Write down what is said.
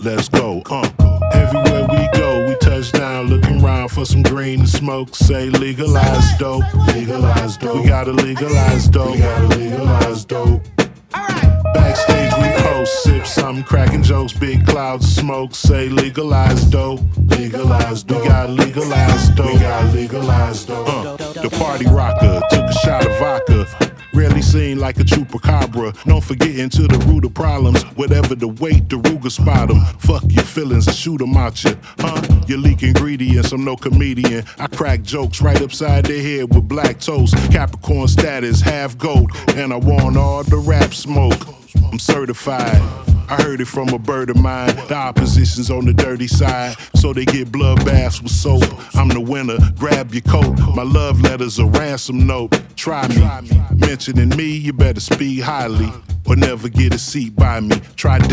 let's go. Everywhere we go, we touch down, looking around for some green to smoke. Say legalize dope, legalize dope. We gotta legalize dope, we gotta legalize dope. Backstage we post, sip something, cracking jokes, big clouds of smoke. Say legalize dope, legalize dope. We gotta legalize dope, we gotta legalize dope. The party rocker took a shot of vodka. Rarely seen like a chupacabra. Don't forget into the root of problems. Whatever the weight, the Ruger spot 'em. Fuck your feelings and shoot 'em out you. You leak ingredients, I'm no comedian. I crack jokes right upside their head with black toast. Capricorn status, half gold. And I want all the rap smoke. I'm certified. I heard it from a bird of mine. The opposition's on the dirty side, so they get blood baths with soap. I'm the winner, grab your coat. My love letter's a ransom note. Try me, mentioning me, you better speak highly, or never get a seat by me. Try